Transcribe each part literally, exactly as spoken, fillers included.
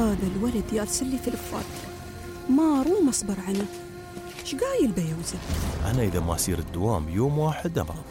هذا الولد يرسل لي فلفات ما روم أصبر عنه. إيش قايل بيوزن؟ أنا إذا ما أسير الدوام يوم واحد أمرض.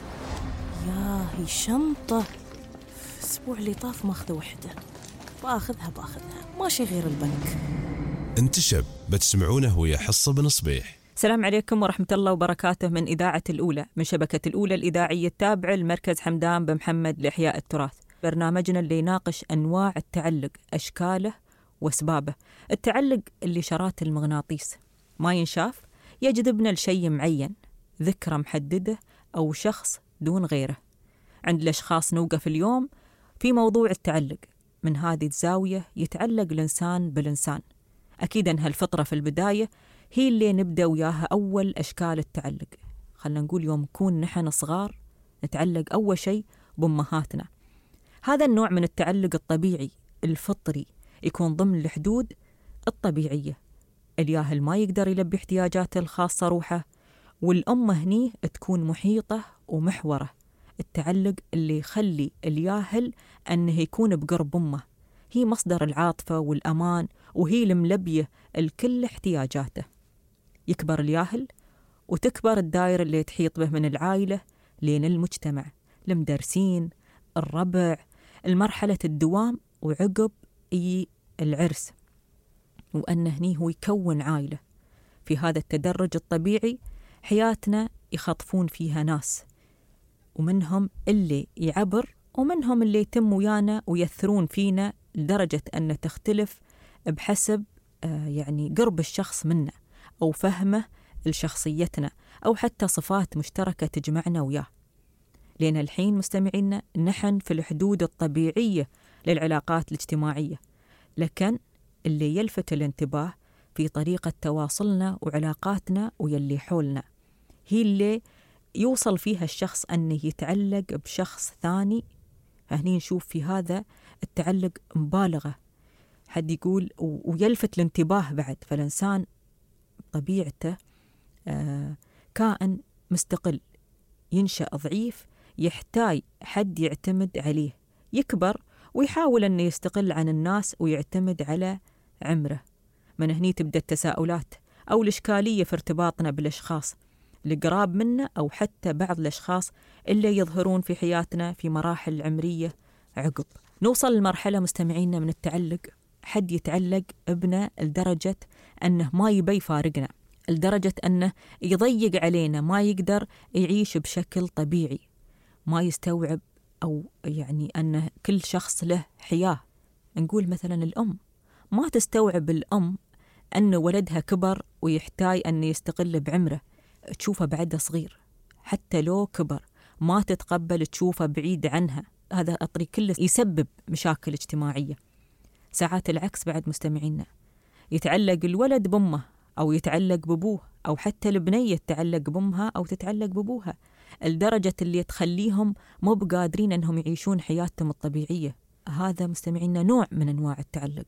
يا هي شنطة الأسبوع اللي طاف ماخذ وحدة، باخذها باخذها ماشي غير البنك. انتشب بتسمعونه ويا حصة بن صبيح. السلام عليكم ورحمة الله وبركاته من إذاعة الأولى من شبكة الأولى الإذاعية التابعة لمركز حمدان بن محمد لإحياء التراث. برنامجنا اللي يناقش أنواع التعلق، أشكاله وأسبابه. التعلق اللي شرات المغناطيس ما ينشاف، يجذبنا لشيء معين، ذكرى محددة أو شخص دون غيره. عند الأشخاص نوقف اليوم في موضوع التعلق. من هذه الزاوية يتعلق الإنسان بالإنسان. أكيد أن هالفطرة في البداية هي اللي نبدأ وياها أول أشكال التعلق. خلنا نقول يوم نكون نحن صغار نتعلق أول شيء بأمهاتنا. هذا النوع من التعلق الطبيعي الفطري يكون ضمن الحدود الطبيعية. الياهل ما يقدر يلبي احتياجاته الخاصة روحه، والأم هني تكون محيطة ومحورة. التعلق اللي يخلي الياهل أنه يكون بقرب أمه، هي مصدر العاطفة والأمان، وهي الملبية الكل احتياجاته. يكبر الياهل وتكبر الدائرة اللي تحيط به من العائلة لين المجتمع، المدرسين، الربع، المرحلة الدوام، وعقب إي العرس، وأنه هني هو يكون عائلة. في هذا التدرج الطبيعي حياتنا يخطفون فيها ناس، ومنهم اللي يعبر ومنهم اللي يتم ويانا ويثرون فينا لدرجة أن تختلف بحسب آه يعني قرب الشخص منا أو فهمه لشخصيتنا أو حتى صفات مشتركة تجمعنا وياه. لأن الحين مستمعينا نحن في الحدود الطبيعية للعلاقات الاجتماعية، لكن اللي يلفت الانتباه في طريقة تواصلنا وعلاقاتنا ويلي حولنا هي اللي يوصل فيها الشخص أنه يتعلق بشخص ثاني. هني نشوف في هذا التعلق مبالغة، حد يقول ويلفت الانتباه بعد. فالإنسان طبيعته آه كائن مستقل، ينشأ ضعيف، يحتاج حد يعتمد عليه. يكبر ويحاول أنه يستقل عن الناس ويعتمد على عمره. من هني تبدأ التساؤلات أو الإشكالية في ارتباطنا بالأشخاص القراب منا أو حتى بعض الأشخاص اللي يظهرون في حياتنا في مراحل العمرية عقب. نوصل لمرحلة مستمعينا من التعلق، حد يتعلق ابنه لدرجة أنه ما يبي يفارقنا، لدرجة أنه يضيق علينا، ما يقدر يعيش بشكل طبيعي، ما يستوعب أو يعني أن كل شخص له حياة. نقول مثلا الأم ما تستوعب الأم أن ولدها كبر ويحتاج أن يستقل بعمره، تشوفه بعده صغير. حتى لو كبر ما تتقبل تشوفه بعيد عنها. هذا الطريق كله يسبب مشاكل اجتماعية. ساعات العكس بعد مستمعينا، يتعلق الولد بأمه أو يتعلق بأبوه، أو حتى البنية تتعلق بأمها أو تتعلق بأبوها، لدرجة اللي تخليهم مو بقادرين أنهم يعيشون حياتهم الطبيعية. هذا مستمعينا نوع من أنواع التعلق.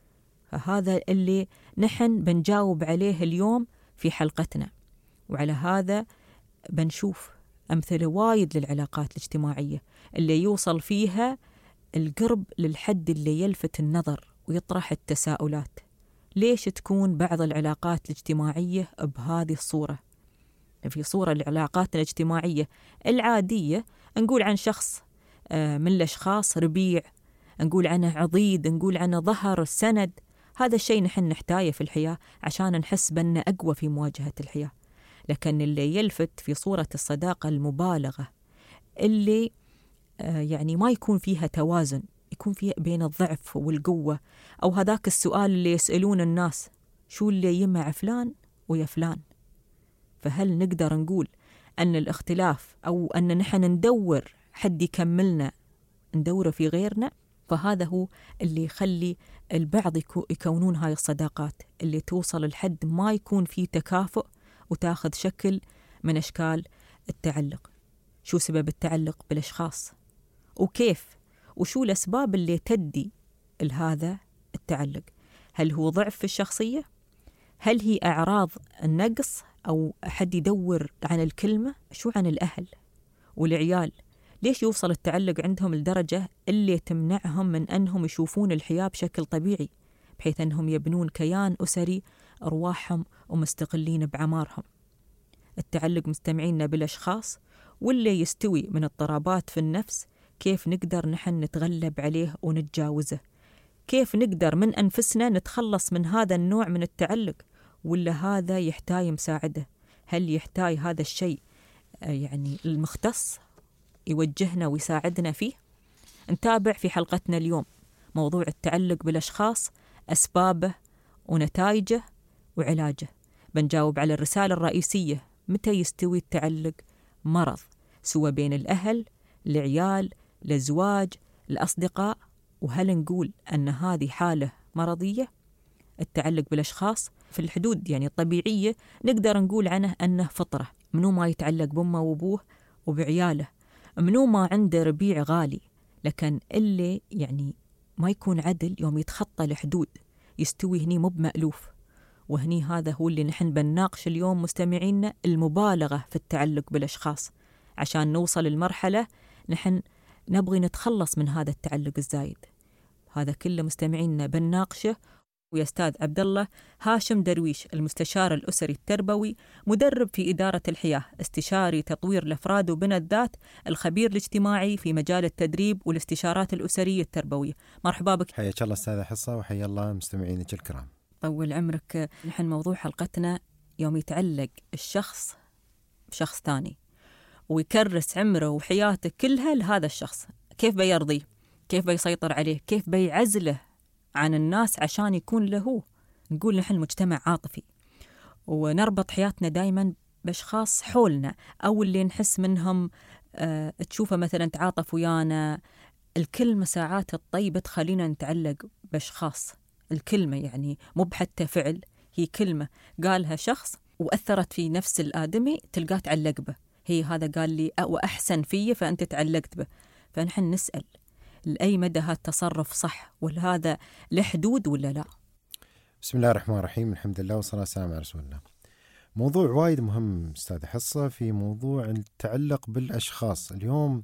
هذا اللي نحن بنجاوب عليه اليوم في حلقتنا، وعلى هذا بنشوف أمثلة وايد للعلاقات الاجتماعية اللي يوصل فيها القرب للحد اللي يلفت النظر ويطرح التساؤلات. ليش تكون بعض العلاقات الاجتماعية بهذه الصورة؟ في صورة العلاقات الاجتماعية العادية نقول عن شخص من الأشخاص ربيع، نقول عنه عضيد، نقول عنه ظهر السند. هذا الشيء نحن نحتاجه في الحياة عشان نحس بأنه أقوى في مواجهة الحياة. لكن اللي يلفت في صورة الصداقة المبالغة اللي يعني ما يكون فيها توازن، يكون فيها بين الضعف والقوة. أو هذاك السؤال اللي يسألون الناس، شو اللي يمع فلان ويا فلان؟ فهل نقدر نقول أن الاختلاف أو أن نحن ندور حد يكملنا ندوره في غيرنا؟ فهذا هو اللي يخلي البعض يكونون هاي الصداقات اللي توصل لحد ما يكون فيه تكافؤ وتاخذ شكل من أشكال التعلق. شو سبب التعلق بالأشخاص؟ وكيف؟ وشو الأسباب اللي تدي لهذا التعلق؟ هل هو ضعف في الشخصية؟ هل هي أعراض النقص أو أحد يدور عن الكلمة؟ شو عن الأهل والعيال؟ ليش يوصل التعلق عندهم لدرجة اللي تمنعهم من أنهم يشوفون الحياة بشكل طبيعي؟ بحيث أنهم يبنون كيان أسري أرواحهم ومستقلين بعمارهم. التعلق مستمعينا بالأشخاص واللي يستوي من اضطرابات في النفس، كيف نقدر نحن نتغلب عليه ونتجاوزه؟ كيف نقدر من أنفسنا نتخلص من هذا النوع من التعلق؟ ولا هذا يحتاج مساعدة؟ هل يحتاج هذا الشيء يعني المختص يوجهنا ويساعدنا فيه؟ نتابع في حلقتنا اليوم موضوع التعلق بالأشخاص، أسبابه ونتائجه وعلاجه. بنجاوب على الرسالة الرئيسية: متى يستوي التعلق مرض، سواء بين الأهل، العيال، الأزواج، الأصدقاء؟ وهل نقول أن هذه حالة مرضية؟ التعلق بالأشخاص في الحدود يعني الطبيعية نقدر نقول عنه أنه فطرة. منو ما يتعلق بأمه وأبوه وبعياله، منو ما عنده ربيع غالي، لكن اللي يعني ما يكون عدل يوم يتخطى الحدود يستوي هني مو بمألوف. وهني هذا هو اللي نحن بنناقش اليوم مستمعينا، المبالغة في التعلق بالأشخاص، عشان نوصل للمرحلة نحن نبغي نتخلص من هذا التعلق الزايد. هذا كله مستمعينا بنناقشه ويا أستاذ عبد الله هاشم درويش، المستشار الأسري التربوي، مدرب في إدارة الحياة، استشاري تطوير الأفراد وبناء الذات، الخبير الاجتماعي في مجال التدريب والاستشارات الأسرية التربوية. مرحبا بك. حياك الله أستاذة حصة، وحيا الله مستمعينك الكرام. طول عمرك. نحن موضوع حلقتنا يوم يتعلق الشخص بشخص ثاني ويكرس عمره وحياته كلها لهذا الشخص، كيف بيرضيه؟ كيف بيسيطر عليه؟ كيف بيعزله عن الناس عشان يكون له؟ نقول نحن مجتمع عاطفي ونربط حياتنا دايما بأشخاص حولنا أو اللي نحس منهم أه تشوفه مثلا تعاطف ويانا. الكلمة ساعات الطيبة تخلينا نتعلق بأشخاص، الكلمة يعني مو بحتى فعل، هي كلمة قالها شخص وأثرت في نفس الآدمي تلقاه تعلق به. هي هذا قال لي وأحسن فيه فأنت تعلقت به. فنحن نسأل لأي مدى هذا التصرف صح، ولا هذا له حدود ولا لا؟ بسم الله الرحمن الرحيم، الحمد لله والصلاة والسلام على رسول الله. موضوع وايد مهم أستاذ حصة في موضوع التعلق بالأشخاص. اليوم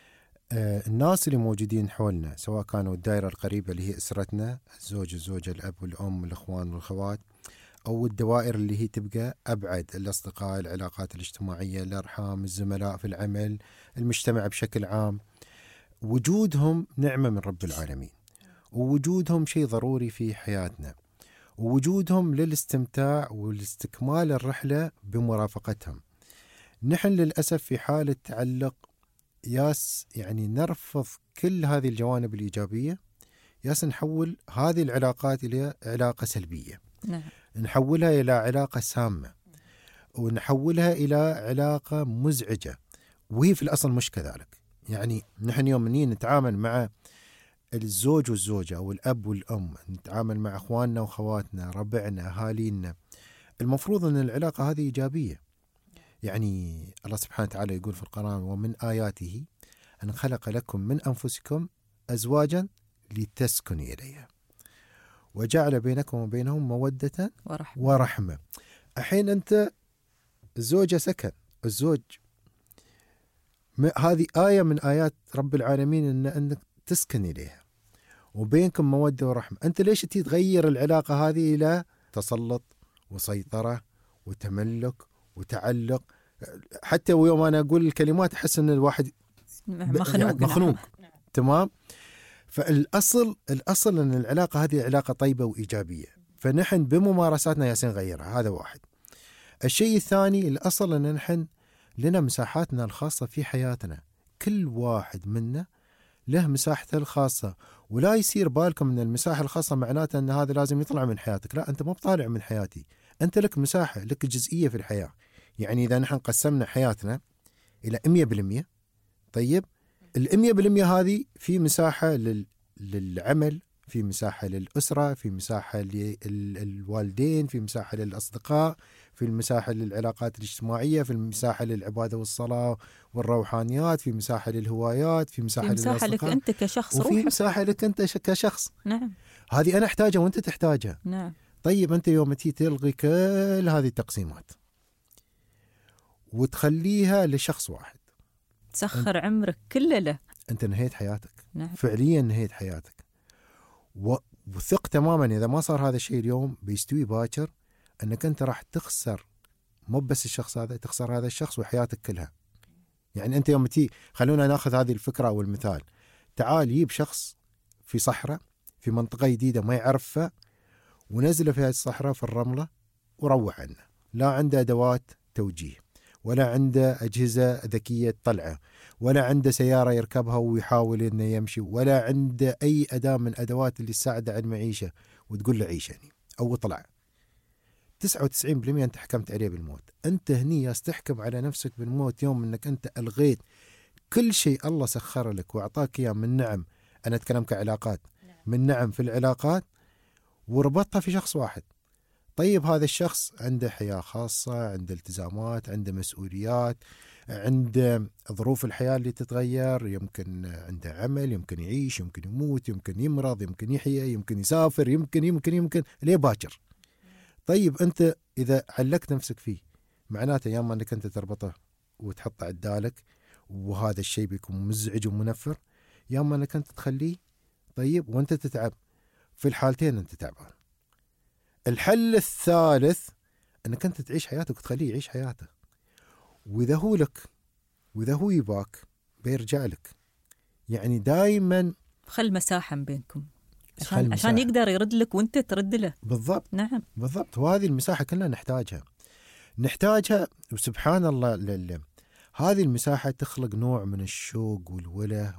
آه الناس اللي موجودين حولنا، سواء كانوا الدائرة القريبة اللي هي أسرتنا، الزوج الزوجة الأب والأم الأخوان والأخوات، أو الدوائر اللي هي تبقى أبعد، الأصدقاء، العلاقات الاجتماعية، الأرحام، الزملاء في العمل، المجتمع بشكل عام، وجودهم نعمة من رب العالمين، ووجودهم شيء ضروري في حياتنا، ووجودهم للاستمتاع والاستكمال الرحلة بمرافقتهم. نحن للأسف في حالة تعلق ياس يعني نرفض كل هذه الجوانب الإيجابية، ياس نحول هذه العلاقات إلى علاقة سلبية. نعم. نحولها إلى علاقة سامة، ونحولها إلى علاقة مزعجة، وهي في الأصل مش كذلك. يعني نحن يوم نيجي نتعامل مع الزوج والزوجة أو الأب والأم، نتعامل مع أخواننا وخواتنا، ربعنا، أهالينا، المفروض أن العلاقة هذه إيجابية. يعني الله سبحانه وتعالى يقول في القرآن: ومن آياته أن خلق لكم من أنفسكم أزواجا لتسكنوا إليها وجعل بينكم وبينهم مودة ورحمة, ورحمة. الحين أنت الزوجة سكن، الزوج هذه آية من آيات رب العالمين إن أنك تسكن إليها وبينكم مودة ورحمة. أنت ليش تتغير العلاقة هذه إلى تسلط وسيطرة وتملك وتعلق؟ حتى ويوم أنا أقول الكلمات أحس أن الواحد مخنوق, يعني مخنوق. تمام. فالأصل الأصل أن العلاقة هذه علاقة طيبة وإيجابية، فنحن بممارساتنا ياسين نغيرها. هذا واحد. الشيء الثاني، الأصل أن نحن لنا مساحاتنا الخاصة في حياتنا، كل واحد منا له مساحته الخاصة، ولا يصير بالكم أن المساحة الخاصة معناته أن هذا لازم يطلع من حياتك. لا، أنت ما بطالع من حياتي، أنت لك مساحة، لك جزئية في الحياة. يعني إذا نحن قسمنا حياتنا إلى مية بالمية، طيب المية بالمية هذه في مساحة لل... للعمل، في مساحة للأسرة، في مساحة للوالدين، في مساحة للأصدقاء، في المساحة للعلاقات الاجتماعية، في المساحة للعبادة والصلاة والروحانيات، في مساحة للهوايات، في مساحة, في مساحة لك أنت كشخص، وفي روحك. مساحة لك أنت كشخص. نعم. هذه أنا أحتاجها وأنت تحتاجها. نعم. طيب أنت يوم تي تلغي كل هذه التقسيمات وتخليها لشخص واحد، تسخر عمرك كله له، أنت نهيت حياتك. نعم. فعليا نهيت حياتك. و... وثق تماما إذا ما صار هذا الشيء اليوم بيستوي باكر أنك أنت راح تخسر مو بس الشخص هذا، تخسر هذا الشخص وحياتك كلها. يعني أنت يوم تي خلونا ناخذ هذه الفكرة أو المثال، تعال يجيب شخص في صحراء في منطقة جديدة ما يعرفها ونزله في هذه الصحراء في الرملة وروح عنه، لا عنده أدوات توجيه ولا عنده أجهزة ذكية تطلعه ولا عنده سيارة يركبها ويحاول إنه يمشي ولا عنده أي أداة من أدوات اللي تساعده على المعيشة وتقول له عيش يعني أو طلع. تسعة وتسعين بالمئة أنت حكمت عليه بالموت. أنت هني يستحكم على نفسك بالموت يوم أنك أنت ألغيت كل شيء الله سخر لك وأعطاك إياه من نعم. أنا أتكلم كعلاقات، من نعم في العلاقات، وربطها في شخص واحد. طيب هذا الشخص عنده حياة خاصة، عنده التزامات، عنده مسؤوليات، عنده ظروف الحياة اللي تتغير، يمكن عنده عمل، يمكن يعيش، يمكن يموت، يمكن يمرض، يمكن يحيا، يمكن يسافر، يمكن يمكن يمكن ليه باكر. طيب أنت إذا علقت نفسك فيه معناته يا اما أنك أنت تربطه وتحطه عدالك وهذا الشيء بيكون مزعج ومنفر، يا اما أنك أنت تخليه طيب وأنت تتعب. في الحالتين أنت تعبان. الحل الثالث أنك أنت تعيش حياتك وتخليه يعيش حياته، وإذا هو لك وإذا هو يباك بيرجع لك. يعني دايما خل مساحة بينكم عشان, خل عشان مساحة. يقدر يرد لك وانت ترد له. بالضبط. نعم بالضبط. وهذه المساحة كلنا نحتاجها نحتاجها وسبحان الله لله. هذه المساحة تخلق نوع من الشوق والوله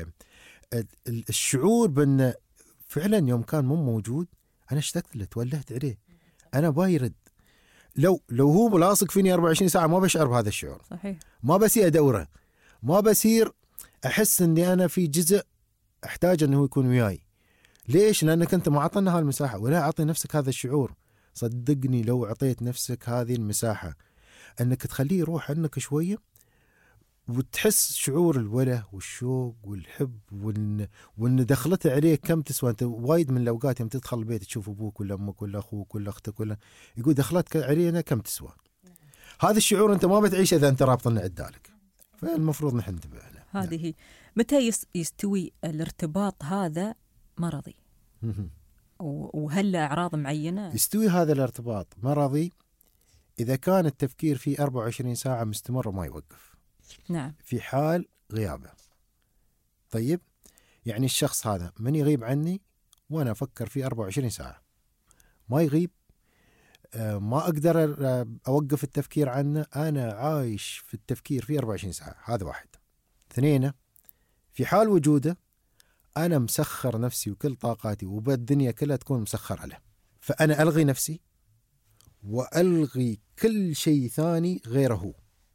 والشعور بأن فعلا يوم كان مو موجود أنا اشتقت له، تولهت عليه، أنا بايرد. لو لو هو ملاصق فيني أربعة وعشرين ساعة ما بشعر بهذا الشعور. صحيح. ما بصير أدوره، ما بصير أحس أني أنا في جزء أحتاج أنه يكون وياي. ليش؟ لأنك أنت ما أعطينا هالمساحة. ولا أعطي نفسك هذا الشعور. صدقني لو أعطيت نفسك هذه المساحة أنك تخليه يروح عنك شوية وتحس شعور الوله والشوق والحب وإن, وإن دخلته عليك كم تسوى. أنت وايد من الأوقات يوم تدخل البيت تشوف أبوك ولا أمك ولا أخوك ولا أختك ولا يقول دخلتك علينا كم تسوى. هذا الشعور أنت ما بتعيشه إذا أنت رابطنا عدالك. فالمفروض نحن ننتبه له. هذه هي. متى يستوي الارتباط هذا مرضي؟ وهل أعراض معينة؟ يستوي هذا الارتباط مرضي إذا كان التفكير فيه أربعة وعشرين ساعة مستمر وما يوقف. نعم. في حال غيابه. طيب يعني الشخص هذا من يغيب عني وأنا أفكر فيه أربعة وعشرين ساعة، ما يغيب، ما أقدر أوقف التفكير عنه، أنا عايش في التفكير فيه أربعة وعشرين ساعة. هذا واحد. اثنين، في حال وجوده أنا مسخر نفسي وكل طاقاتي وبالدنيا كلها تكون مسخرة له، فأنا ألغي نفسي وألغي كل شيء ثاني غيره،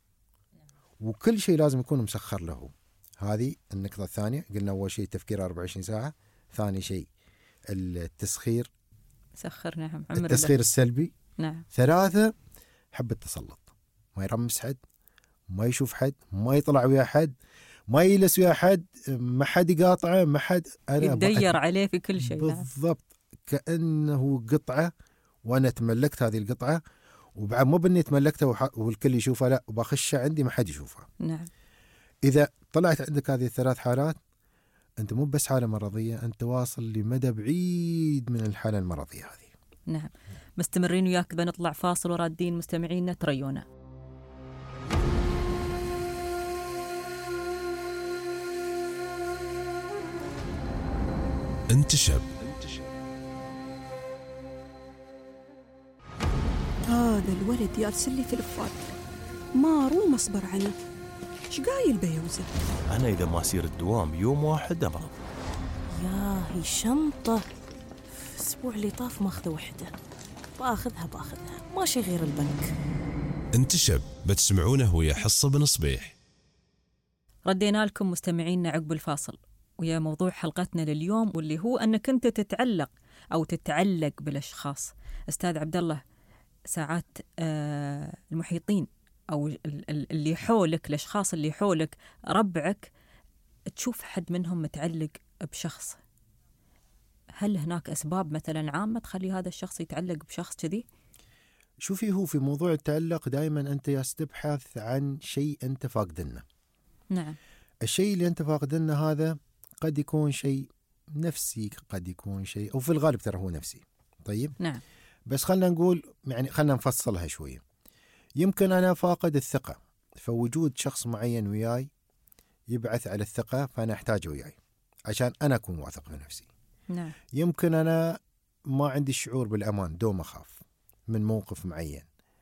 وكل شيء لازم يكون مسخر له. هذه النقطة الثانية. قلنا أول شيء تفكير أربعة وعشرين ساعة. ثاني شيء التسخير. سخر. نعم. التسخير السلبي. نعم. ثلاثة، حب التسلط. ما يرمس حد، ما يشوف حد، ما يطلع ويا حد، ما يجلس ويا حد، ما حد يقاطعه، ما حد أنا يتدير عليه في كل شيء. بالضبط. نعم. كأنه قطعة وأنا تملكت هذه القطعة، وبعد مو بني تملكتها والكل يشوفها، لا، وبخشها عندي ما حد يشوفها. نعم. إذا طلعت عندك هذه الثلاث حالات أنت مو بس حالة مرضية، أنت واصل لمدى بعيد من الحالة المرضية هذه. نعم. مستمرين وياك، بنطلع فاصل ورادين مستمعينا تريونا. انتشب. هذا الولد يرسل لي تلفات ما روم أصبر عنه. إيش قايل بيوزه؟ أنا إذا ما أسير الدوام يوم واحد أمرض. يا هي شنطة الأسبوع اللي طاف ماخذة وحدة، باخذها باخذها ماشي غير البنك. انتشب بتسمعونه ويا حصة بن صبيح. ردينا لكم مستمعينا عقب الفاصل ويا موضوع حلقتنا لليوم، واللي هو أنك أنت تتعلق أو تتعلق بالأشخاص. أستاذ عبد الله، ساعات آه المحيطين أو اللي حولك، الأشخاص اللي حولك، ربعك، تشوف حد منهم متعلق بشخص، هل هناك أسباب مثلا عامة تخلي هذا الشخص يتعلق بشخص كذي؟ شوفي، هو في موضوع التعلق دائما أنت يستبحث عن شيء أنت فاقدنه. نعم. الشيء اللي أنت فاقدنه هذا قد يكون شيء نفسي قد يكون شيء، أو في الغالب ترى هو نفسي. طيب نعم. بس خلنا نقول يعني خلنا نفصلها شوية. يمكن أنا فاقد الثقة، فوجود شخص معين وياي يبعث على الثقة، فأنا أحتاجه وياي عشان أنا أكون واثق من نفسي. نعم. يمكن أنا ما عندي الشعور بالأمان، دوم أخاف من موقف معين،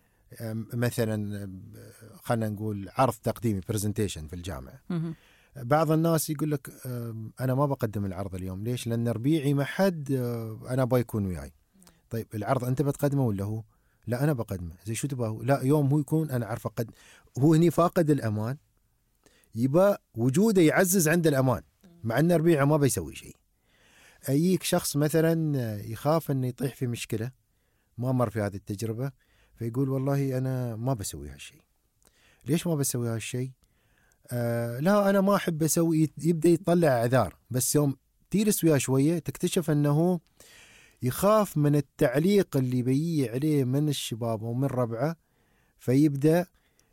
مثلا خلنا نقول عرض تقديمي برزنتيشن في الجامعة. مه. بعض الناس يقول لك أنا ما بقدم العرض اليوم، ليش؟ لأن ربيعي ما حد أنا بيكون وياي. طيب العرض أنت بتقدمه ولا هو؟ لا أنا بقدمه. زي شو تبغى؟ لا يوم هو يكون أنا عارف أقدم. هو هني فاقد الأمان، يبقى وجوده يعزز عند الأمان، مع أن ربيعه ما بيسوي شيء. أيك شخص مثلا يخاف أنه يطيح في مشكلة، ما مر في هذه التجربة، فيقول والله أنا ما بسوي هالشيء. ليش ما بسوي هالشيء؟ آه لا أنا ما أحب أسوي. يبدأ يطلع أعذار، بس يوم تجلس وياه شوية تكتشف أنه يخاف من التعليق اللي بيجي عليه من الشباب ومن ربعه، فيبدأ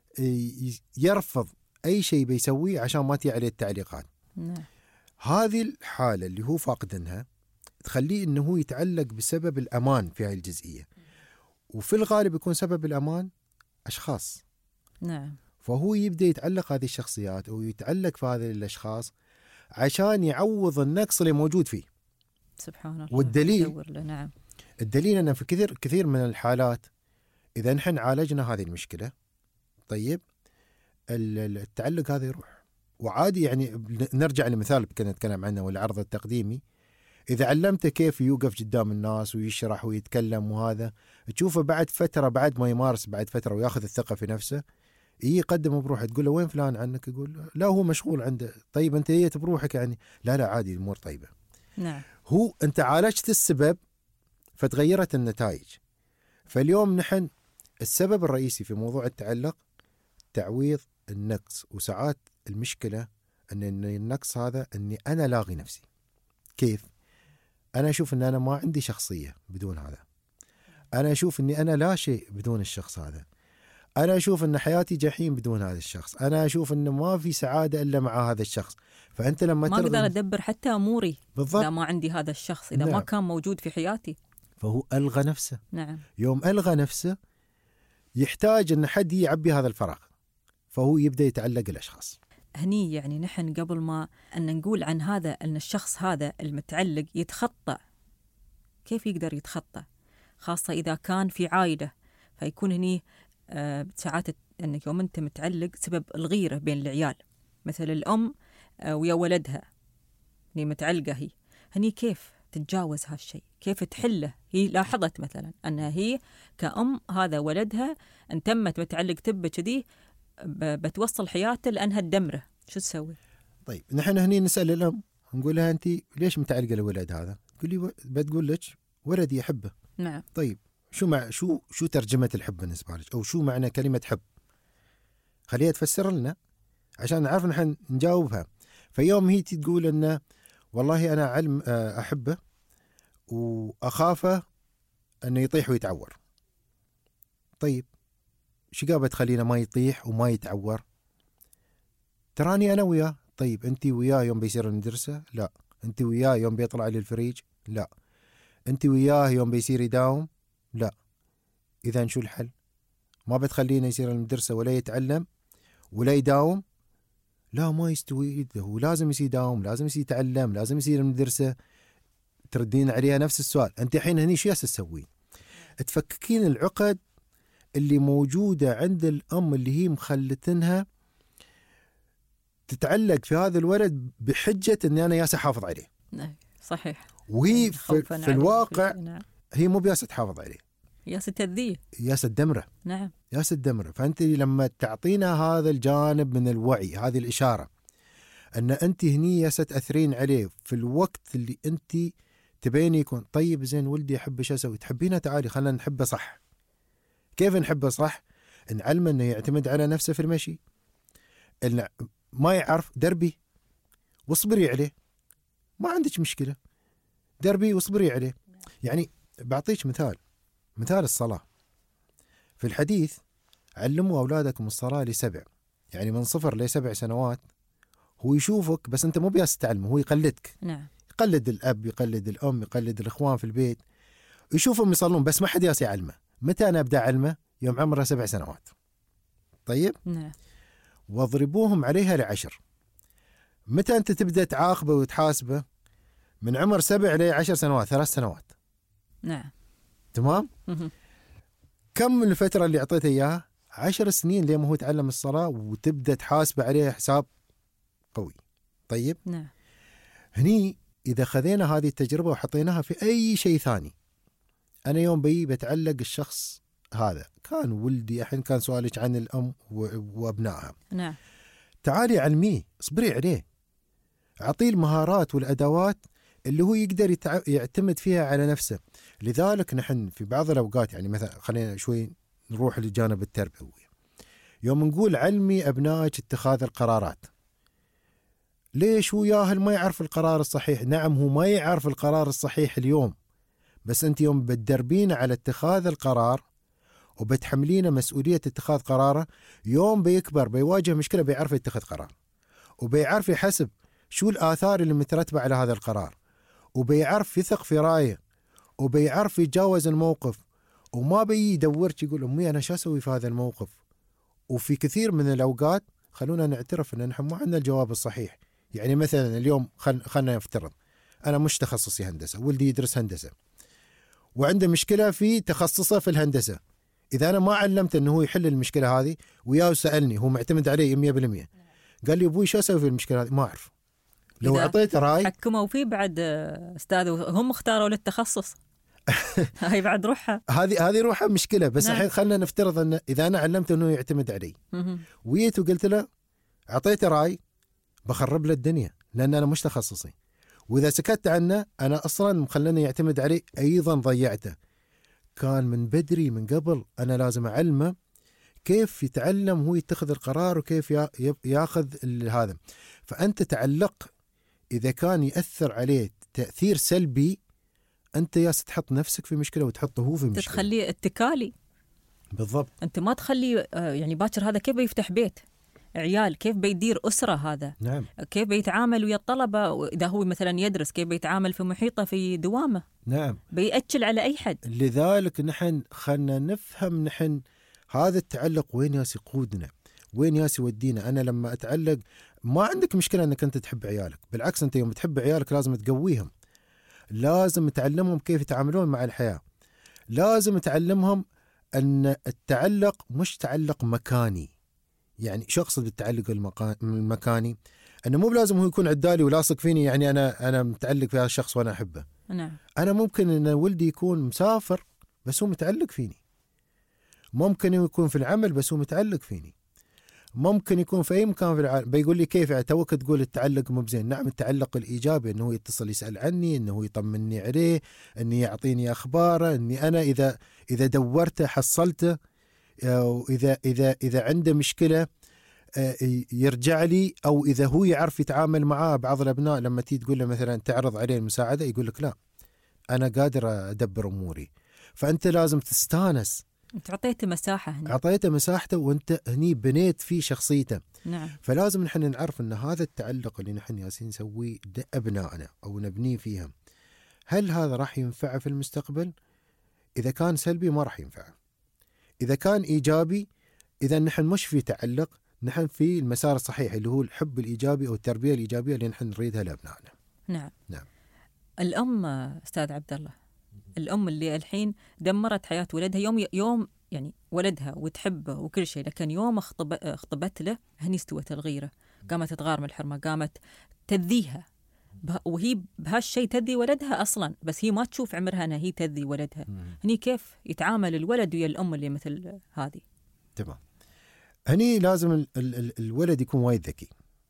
يرفض أي شيء بيسويه عشان ما تيجي عليه التعليقات. نعم. هذه الحالة اللي هو فاقدنها تخليه أنه يتعلق بسبب الأمان في هذه الجزئية، وفي الغالب يكون سبب الأمان أشخاص. نعم. فهو يبدأ يتعلق هذه الشخصيات أو يتعلق في هذه الأشخاص عشان يعوض النقص اللي موجود فيه. سبحان الله. والدليل نعم. الدليل أن في كثير كثير من الحالات إذا نحن عالجنا هذه المشكلة، طيب التعلق هذا يروح. وعادي يعني نرجع لمثال كنا نتكلم عنه والعرض التقديمي، إذا علمته كيف يوقف قدام الناس ويشرح ويتكلم وهذا، تشوفه بعد فترة، بعد ما يمارس بعد فترة وياخذ الثقة في نفسه، يقدمه بروحه. تقول له وين فلان عنك؟ يقول لا هو مشغول عنده. طيب أنت جيت بروحك يعني؟ لا لا عادي الأمور طيبة. نعم. هو أنت عالجت السبب فتغيرت النتائج. فاليوم نحن السبب الرئيسي في موضوع التعلق تعويض النقص. وساعات المشكلة أن النقص هذا أني أنا لاغي نفسي. كيف؟ أنا أشوف أن أنا ما عندي شخصية بدون هذا، أنا أشوف أني أنا لا شيء بدون الشخص هذا، أنا أشوف أن حياتي جحيم بدون هذا الشخص، أنا أشوف أن ما في سعادة إلا مع هذا الشخص. فأنت لما ما أقدر أدبر حتى أموري بالضبط. إذا ما عندي هذا الشخص، إذا نعم. ما كان موجود في حياتي. فهو ألغى نفسه. نعم. يوم ألغى نفسه يحتاج أن حد يعبي هذا الفراغ، فهو يبدأ يتعلق الأشخاص. هني يعني نحن قبل ما أن نقول عن هذا أن الشخص هذا المتعلق يتخطى، كيف يقدر يتخطى؟ خاصة إذا كان في عائلة، فيكون هني آه ساعات أنك يوم أنت متعلق سبب الغيرة بين العيال، مثل الأم آه ويا ولدها، هني متعلقة هي، هني كيف تتجاوز هالشيء؟ كيف تحله؟ هي لاحظت مثلا أنها هي كأم هذا ولدها أن تمت متعلق تبه كذي بتوصل حياته لأنها تدمره، شو تسوي؟ طيب نحن هني نسأل الأم، نقول لها أنت ليش متعلقة الولد هذا؟ تقول لي و... بتقول لك ولدي يحبه. نعم. طيب شو مع شو شو ترجمة الحب بالنسبة لك، أو شو معنى كلمة حب؟ خليها تفسر لنا عشان نعرف نحن نجاوبها. فيوم هي تقول إنه والله أنا علم أحبه وأخافه أنه يطيح ويتعور. طيب شو قابة تخلينا ما يطيح وما يتعور؟ تراني أنا وياه. طيب أنت وياه يوم بيصير المدرسة؟ لا. أنت وياه يوم بيطلع للفريج؟ لا. أنت وياه يوم بيصير يداوم؟ لا. إذا شو الحل؟ ما بتخلينا يصير المدرسة ولا يتعلم ولا يداوم؟ لا ما يستوي، هو لازم يصير يداوم، لازم يصير يتعلم، لازم يصير المدرسة. تردين عليها نفس السؤال. أنت حين هني شو تسوين؟ تفككين العقد اللي موجودة عند الأم اللي هي مخلتنها تتعلق في هذا الولد بحجة أني أنا ياسا حافظ عليه. صحيح. وهي في, في الواقع نعم. هي مو بياسا تحافظ عليه، ياسا تذيه، ياسا الدمرة. نعم. ياسا الدمرة. فأنت لما تعطينا هذا الجانب من الوعي، هذه الإشارة أن أنت هني ياسا تأثرين عليه في الوقت اللي أنت تبين يكون طيب زين ولدي أحب شو أسوي؟ تحبينه تعالي خلنا نحبه صح. كيف نحبه صح؟ نعلم أنه يعتمد على نفسه في المشي، إن ما يعرف دربي واصبري عليه، ما عندك مشكلة، دربي واصبري عليه. يعني بعطيك مثال، مثال الصلاة. في الحديث علموا أولادكم الصلاة لسبع، يعني من صفر لسبع سنوات. هو يشوفك بس أنت مو بياس تعلمه، هو يقلدك. نعم. يقلد الأب، يقلد الأم، يقلد الإخوان في البيت، يشوفهم يصلون بس ما حد ياس يعلمه. متى أنا أبدأ علمه؟ يوم عمره سبع سنوات. طيب نعم. واضربوهم عليها لعشر. متى أنت تبدأ تعاقبه وتحاسبه؟ من عمر سبع إلى عشر سنوات، ثلاث سنوات. نعم. تمام. كم من الفترة اللي أعطيته إياها؟ عشر سنين لين ما هو يتعلم الصلاة وتبدأ تحاسبه عليها حساب قوي. طيب. نعم. هني إذا خذينا هذه التجربة وحطيناها في أي شيء ثاني، أنا يوم بي بتعلق الشخص هذا، كان ولدي الحين كان سؤالك عن الأم وأبنائها. نعم. تعالي علميه، اصبري عليه، أعطيه المهارات والأدوات اللي هو يقدر يتع... يعتمد فيها على نفسه. لذلك نحن في بعض الأوقات، يعني مثلا خلينا شوي نروح للجانب التربوي، يوم نقول علمي أبنائك اتخاذ القرارات، ليش هو ياهل ما يعرف القرار الصحيح؟ نعم هو ما يعرف القرار الصحيح اليوم، بس أنت يوم بتدربينه على اتخاذ القرار وبتحملينه مسؤولية اتخاذ قراره، يوم بيكبر بيواجه مشكلة بيعرف يتخذ قرار، وبيعرف يحسب شو الآثار اللي مترتبة على هذا القرار، وبيعرف يثق في رأيه، وبيعرف يتجاوز الموقف، وما بيدورك يقول أمي أنا شو أسوي في هذا الموقف. وفي كثير من الأوقات خلونا نعترف أن نحن ما عندنا الجواب الصحيح. يعني مثلا اليوم خل... خلنا نفترض أنا مش تخصصي هندسة، ولدي يدرس هندسة وعنده مشكلة في تخصصه في الهندسة، إذا أنا ما علمت أنه هو يحل المشكلة هذه وياه سألني، هو معتمد عليه مية بالمية، قال لي أبوي شو أسوي في المشكلة هذه؟ ما أعرف. لو أعطيته رأي حكموا فيه بعد أستاذ، هم اختاروا للتخصص هاي بعد روحها، هذه هذه روحها مشكلة. بس الحين خلنا نفترض أن إذا أنا علمته أنه يعتمد علي ويت وقلت له أعطيته رأي، بخرب له الدنيا لأن أنا مش تخصصي. وإذا سكت عنه أنا أصلا مخلني يعتمد علي، أيضا ضيعته. كان من بدري من قبل أنا لازم أعلمه كيف يتعلم هو يتخذ القرار وكيف ياخذ هذا. فأنت تعلق إذا كان يأثر عليه تأثير سلبي، أنت ياس تحط نفسك في مشكلة وتحطه هو في مشكلة، تخليه اتكالي. بالضبط. أنت ما تخليه يعني باكر هذا كيف بيفتح بيت عيال، كيف بيدير أسرة، هذا نعم. كيف بيتعامل ويا الطلبة إذا هو مثلا يدرس، كيف بيتعامل في محيطه في دوامه. نعم. بيأكل على أي حد. لذلك نحن خلنا نفهم نحن هذا التعلق وين ياس يقودنا، وين ياس يودينا. أنا لما أتعلق ما عندك مشكلة أنك أنت تحب عيالك، بالعكس أنت يوم تحب عيالك لازم تقويهم، لازم تعلمهم كيف يتعاملون مع الحياة، لازم تعلمهم أن التعلق مش تعلق مكاني. يعني شو أقصد بالتعلق المكاني؟ أنه مو بلازم هو يكون عدالي ولاصق فيني، يعني أنا أنا متعلق في هذا الشخص وأنا أحبه. نعم. أنا ممكن أن ولدي يكون مسافر بس هو متعلق فيني، ممكن يكون في العمل بس هو متعلق فيني، ممكن يكون في أي مكان في العالم. بيقول لي كيف توك تقول التعلق مو بزين؟ نعم التعلق الإيجابي أنه يتصل يسأل عني، أنه يطمني عليه، أنه يعطيني أخباره، أني أنا إذا إذا دورته حصلته، وإذا إذا إذا عنده مشكلة يرجع لي، أو إذا هو يعرف يتعامل معاه. بعض الأبناء لما تيجي تقول له مثلا تعرض عليه المساعدة يقول لك لا أنا قادر أدبر أموري. فأنت لازم تستانس، تعطيته مساحة هنا. أعطيته مساحته وأنت هني بنيت فيه شخصيته. نعم. فلازم نحن نعرف أن هذا التعلق اللي نحن ياسين نسويه أبنائنا أو نبنيه فيهم، هل هذا راح ينفعه في المستقبل؟ إذا كان سلبي ما راح ينفعه، إذا كان إيجابي إذا نحن مش في تعلق، نحن في المسار الصحيح اللي هو الحب الإيجابي أو التربية الإيجابية اللي نحن نريدها لأبنائنا. نعم. نعم. الأم أستاذ عبد الله، الأم اللي الحين دمرت حياة ولدها يوم يوم يعني ولدها وتحبه وكل شيء، لكن يوم اخطبت له هني استوت الغيرة، قامت تغار من الحرمة، قامت تذيها، وهي بهالشيء تذي ولدها أصلا، بس هي ما تشوف عمرها أنها هي تذي ولدها. مم. هني كيف يتعامل الولد ويا الأم اللي مثل هذه؟ تمام. هني لازم ال ال الولد يكون وايد ذكي،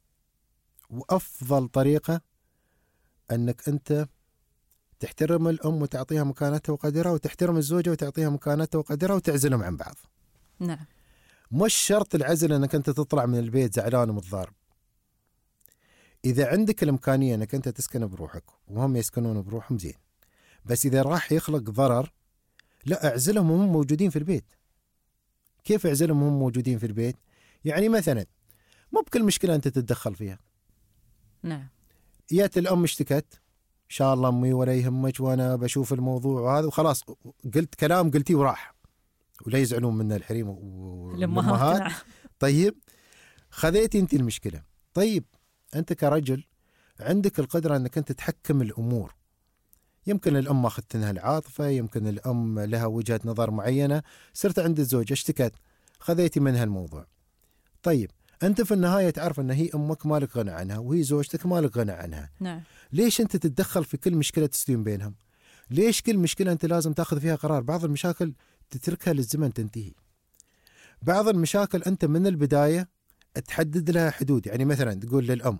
وأفضل طريقة أنك أنت تحترم الأم وتعطيها مكانتها وقدرها، وتحترم الزوجة وتعطيها مكانتها وقدرها، وتعزلهم عن بعض. نعم. مش شرط العزل أنك أنت تطلع من البيت زعلان ومتضارب. إذا عندك الإمكانية أنك أنت تسكن بروحك وهم يسكنون بروحهم زين، بس إذا راح يخلق ضرر لا أعزلهم وهم موجودين في البيت. كيف أعزلهم وهم موجودين في البيت؟ يعني مثلا مو بكل مشكلة أنت تتدخل فيها. نعم. يات الأم اشتكت شاء الله أمي ولا يهمك وأنا بشوف الموضوع وهذا وخلاص، قلت كلام قلتيه وراح، ولا يزعلون منا الحريم والأمهات. طيب خذيتي أنت المشكلة. طيب أنت كرجل عندك القدرة أنك أنت تحكم الأمور. يمكن الأم أخذت منها العاطفة، يمكن الأم لها وجهة نظر معينة، صرت عند الزوجة اشتكت، خذيتي منها الموضوع. طيب أنت في النهاية تعرف أن هي أمك مالك غنى عنها وهي زوجتك مالك غنى عنها. نعم. ليش أنت تتدخل في كل مشكلة تستوين بينهم؟ ليش كل مشكلة أنت لازم تأخذ فيها قرار؟ بعض المشاكل تتركها للزمن تنتهي. بعض المشاكل أنت من البداية تحدد لها حدود. يعني مثلا تقول للأم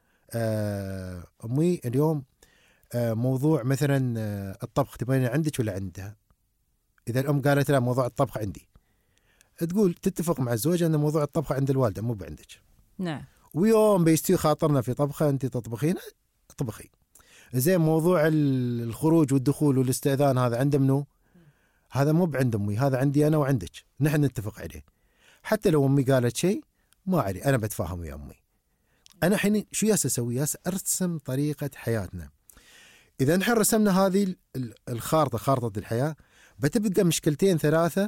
آه أمي اليوم آه موضوع مثلا آه الطبخ تبين عندك ولا عندها؟ إذا الأم قالت لا موضوع الطبخ عندي، تقول تتفق مع الزوجة أن موضوع الطبخ عند الوالدة مو بعندك. نعم. ويوم بيستوي خاطرنا في طبخة أنت تطبخين طبخي. زين موضوع الخروج والدخول والاستئذان هذا عند منو؟ هذا مو بعند أمي، هذا عندي أنا وعندك، نحن نتفق عليه. حتى لو أمي قالت شيء ما علي، أنا بتفاهم ويا أمي. أنا حين شو ياس أسوي؟ ياس أرسم طريقة حياتنا. إذا نحن رسمنا هذه الخارطة، خارطة الحياة، بتبقى مشكلتين ثلاثة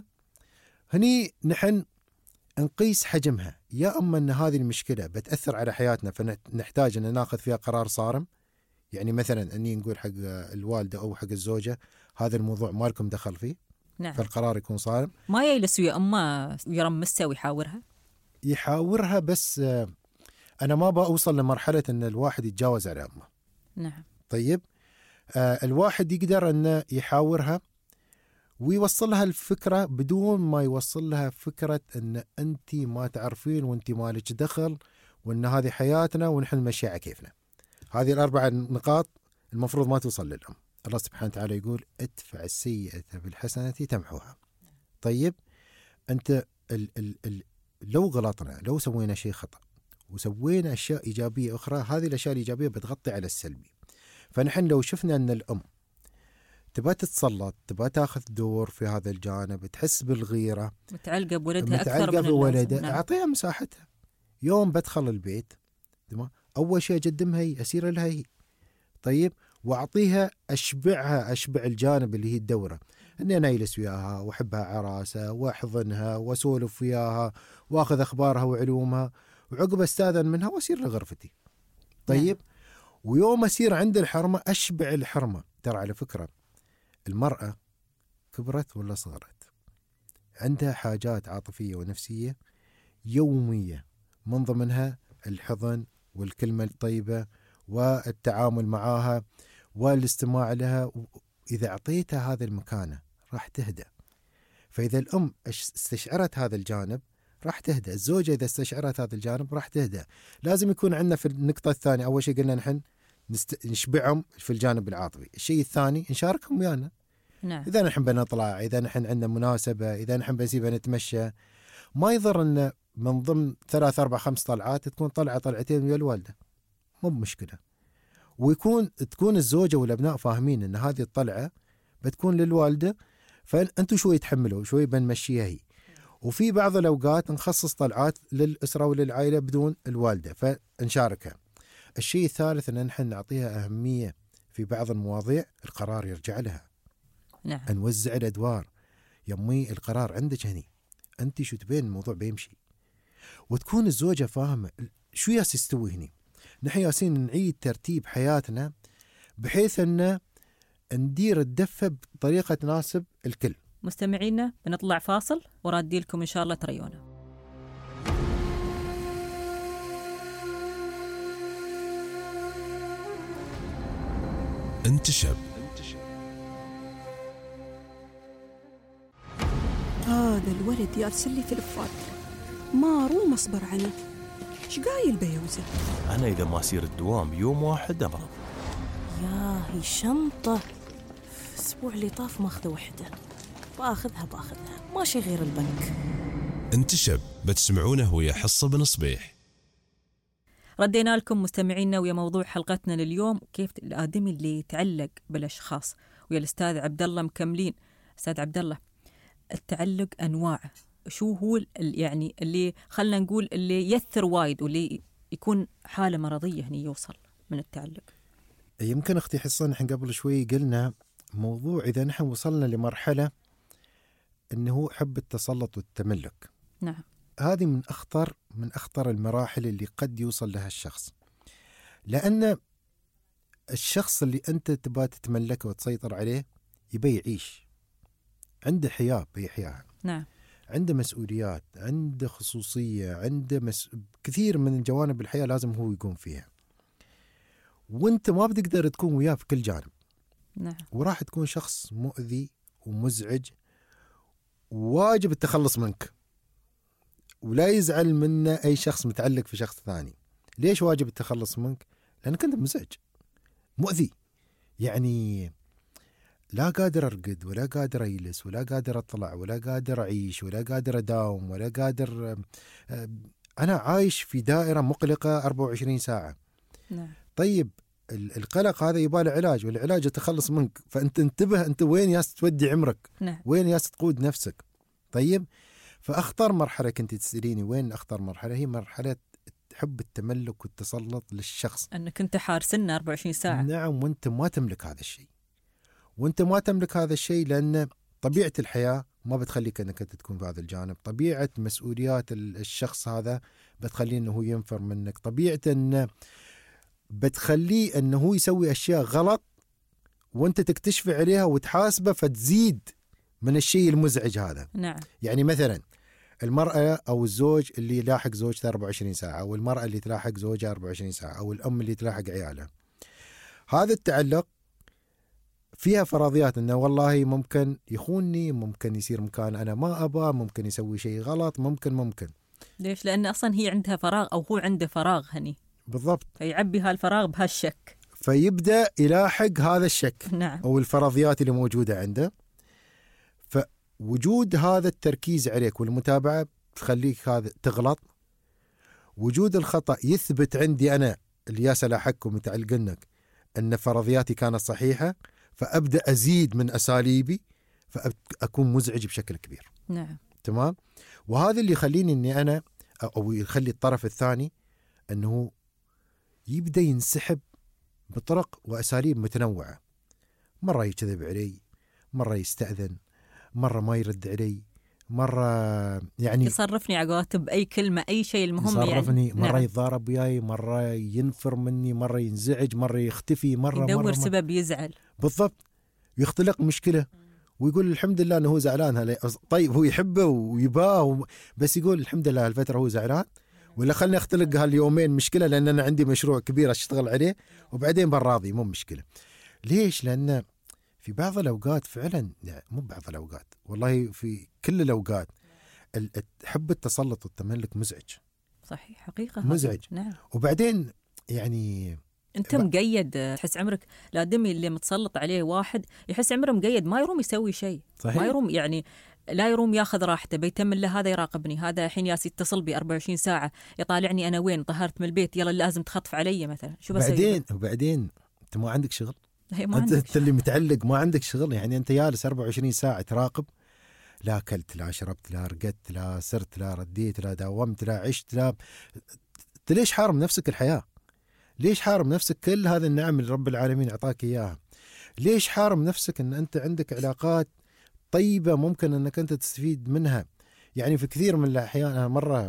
هني نحن نقيس حجمها. يا أما أن هذه المشكلة بتأثر على حياتنا فنحتاج أن ناخذ فيها قرار صارم. يعني مثلا أني نقول حق الوالدة أو حق الزوجة هذا الموضوع ما لكم دخل فيه. نعم. فالقرار يكون صارم. ما يجلس ويا أمه يرمسها ويحاورها؟ يحاورها، بس أنا ما بأوصل لمرحلة أن الواحد يتجاوز على أمه. نعم. طيب آه الواحد يقدر أن يحاورها ويوصل لها الفكرة بدون ما يوصل لها فكرة أن أنت ما تعرفين وأنت مالك دخل وأن هذه حياتنا ونحن نمشي على كيفنا. هذه الأربع نقاط المفروض ما توصل للأم. الله سبحانه وتعالى يقول ادفع السيئة بالحسنة تمحوها. طيب أنت ال ال ال لو غلطنا، لو سوينا شيء خطأ وسوينا أشياء إيجابية أخرى، هذه الأشياء الإيجابية بتغطي على السلبي. فنحن لو شفنا أن الأم تبى تتسلط، تبى تاخذ دور في هذا الجانب، تحس بالغيرة، متعلقة بولدها أكثر متعلقة من بولدها، نعم. أعطيها مساحتها. يوم بدخل البيت أول شيء أقدمها هي، أسير لها هي. طيب وأعطيها، أشبعها، أشبع الجانب اللي هي الدورة، أني أنا أجلس وياها وأحبها عراسة وأحضنها وأسولف وياها وأخذ أخبارها وعلومها، وعقب أستاذن منها وأسير لغرفتي. طيب ويوم أسير عند الحرمة أشبع الحرمة. ترى على فكرة المرأة كبرت ولا صغرت عندها حاجات عاطفية ونفسية يومية، من ضمنها الحضن والكلمة الطيبة والتعامل معها والاستماع لها. إذا أعطيتها هذا المكانة راح تهدأ. فإذا الأم استشعرت هذا الجانب راح تهدأ، الزوجة إذا استشعرت هذا الجانب راح تهدأ. لازم يكون عندنا في النقطة الثانية، أول شيء قلنا نحن نست... نشبعهم في الجانب العاطفي. الشيء الثاني نشاركهم ويانا. نعم. إذا نحن بنطلع، إذا نحن عندنا مناسبة، إذا نحن بنسيبها نتمشى، ما يضر أن من ضمن ثلاث أربع خمس طلعات تكون طلعة طلعتين ويا الوالدة، مو مشكلة. ويكون تكون الزوجة والأبناء فاهمين أن هذه الطلعة بتكون للوالدة، فأنتوا شوي تحملوا، شوي بنمشيها هي. وفي بعض الأوقات نخصص طلعات للأسرة وللعائلة بدون الوالدة فنشاركها. الشيء الثالث أن نحن نعطيها أهمية في بعض المواضيع، القرار يرجع لها. نعم. نوزع الأدوار. يمي القرار عندك هني، أنت شو تبين الموضوع بيمشي. وتكون الزوجة فاهمة شو ياس يستوي هني. نحن ياسين نعيد ترتيب حياتنا بحيث أن ندير الدفة بطريقة تناسب الكل. مستمعينا بنطلع فاصل ورادي لكم إن شاء الله تريونا. أنت شاب. هذا الولد يرسل لي تلفات ما روم أصبر عنه. إيش قايل بيوزه؟ أنا إذا ما أسير الدوام يوم واحد أمرض. يا هي شنطة أسبوع اللي طاف ماخذة وحدة، باخذها باخذها ماشي غير البنك. أنت شاب بتسمعونه ويا حصة بن صبيح. ردينا لكم مستمعينا ويا موضوع حلقتنا لليوم، كيف الآدمي اللي يتعلق بالأشخاص. ويا الأستاذ عبد الله مكملين. أستاذ عبد الله، التعلق أنواعه، شو هو يعني اللي خلنا نقول اللي يثر وايد واللي يكون حالة مرضية هني يوصل من التعلق؟ يمكن أختي حصة نحن قبل شوي قلنا موضوع إذا نحن وصلنا لمرحلة أنه حب التسلط والتملك. نعم. هذه من أخطر من أخطر المراحل اللي قد يوصل لها الشخص، لأن الشخص اللي أنت تبى تتملكه وتسيطر عليه يبي يعيش، عنده حياة بيحياها. نعم. عنده مسؤوليات، عنده خصوصية، عنده مس... كثير من جوانب الحياة لازم هو يقوم فيها، وانت ما بتقدر تكون وياه في كل جانب. نعم. وراح تكون شخص مؤذي ومزعج، وواجب التخلص منك، ولا يزعل منه أي شخص متعلق في شخص ثاني. ليش واجب التخلص منك؟ لأنك أنت مزعج مؤذي، يعني لا قادر أرقد ولا قادر أجلس ولا قادر أطلع ولا قادر أعيش ولا قادر أداوم ولا قادر. أنا عايش في دائرة مقلقة أربعة وعشرين ساعة. نعم. طيب القلق هذا يباله علاج، والعلاج يتخلص منك، فأنت انتبه أنت وين ياس تودي عمرك. نعم. وين ياس تقود نفسك. طيب فأخطر مرحلة كنت تسأليني وين أخطر مرحلة، هي مرحلة حب التملك والتسلط للشخص، أنك أنت حارسنا أربعة وعشرين ساعة. نعم. وأنت ما تملك هذا الشيء، وأنت ما تملك هذا الشيء لأن طبيعة الحياة ما بتخليك أنك أنت تكون في هذا الجانب. طبيعة مسؤوليات الشخص هذا بتخليه أنه هو ينفر منك. طبيعة أنه بتخليه أنه هو يسوي أشياء غلط وأنت تكتشف عليها وتحاسبه، فتزيد من الشيء المزعج هذا. نعم. يعني مثلا المرأة أو الزوج اللي يلاحق زوجته أربعة وعشرين ساعة، أو المرأة اللي تلاحق زوجها أربعة وعشرين ساعة، أو الأم اللي تلاحق عيالها. هذا التعلق فيها فرضيات أنه والله ممكن يخونني، ممكن يصير مكان أنا ما أبغى، ممكن يسوي شيء غلط، ممكن ممكن ليش؟ لأن أصلا هي عندها فراغ أو هو عنده فراغ هني. بالضبط. فيعبي هالفراغ بهالشك، فيبدأ يلاحق هذا الشك. نعم. أو الفرضيات اللي موجودة عنده. فوجود هذا التركيز عليك والمتابعة تخليك هذا تغلط. وجود الخطأ يثبت عندي أنا اللي ياس ألاحقك ومتعلقنك أن فرضياتي كانت صحيحة، فأبدأ أزيد من أساليبي، فأكون مزعج بشكل كبير. نعم. تمام. وهذا اللي يخليني أني أنا أو يخلي الطرف الثاني أنه يبدأ ينسحب بطرق وأساليب متنوعة. مرة يكذب علي، مرة يستأذن، مرة ما يرد علي، مرة يعني يصرفني عقاته بأي كلمة أي شيء المهم يصرفني يعني. مرة نعم. يتضارب وياي، مرة ينفر مني، مرة ينزعج، مرة يختفي، مرة يدور مرة سبب يزعل. بالضبط. يختلق مشكلة ويقول الحمد لله أنه هو زعلان. طيب هو يحبه ويباه، بس يقول الحمد لله هالفترة هو زعلان، ولا خلني أختلق هاليومين مشكلة لأن أنا عندي مشروع كبير أشتغل عليه وبعدين براضي مو مشكلة. ليش؟ لأن في بعض الأوقات فعلا، يعني مو بعض الأوقات، والله في كل الأوقات حب التسلط والتملك مزعج. صحيح، حقيقة مزعج. نعم. وبعدين يعني أنت مقيد، تحس عمرك الآدمي اللي متسلط عليه واحد يحس عمره مقيد، ما يروم يسوي شيء. صحيح. ما يروم يعني لا يروم ياخذ راحته، بيتمل له هذا يراقبني، هذا الحين ياس يتصل بي أربعة وعشرين ساعة يطالعني أنا وين، طهرت من البيت، يلا لازم تخطف علي مثلا، شو بسوي؟ بعدين وبعدين أنت ما عندك شغل. ما أنت, عندك أنت اللي متعلق ما عندك شغل، يعني أنت جالس أربعة وعشرين ساعة تراقب، لا أكلت لا شربت لا رقدت لا سرت لا رديت لا داومت لا عشت لا. أنت ليش حارم نفسك الحياة؟ ليش حارم نفسك كل هذه النعم اللي رب العالمين أعطاك إياها؟ ليش حارم نفسك أن أنت عندك علاقات طيبة ممكن أنك أنت تستفيد منها؟ يعني في كثير من الأحيان أنا مرة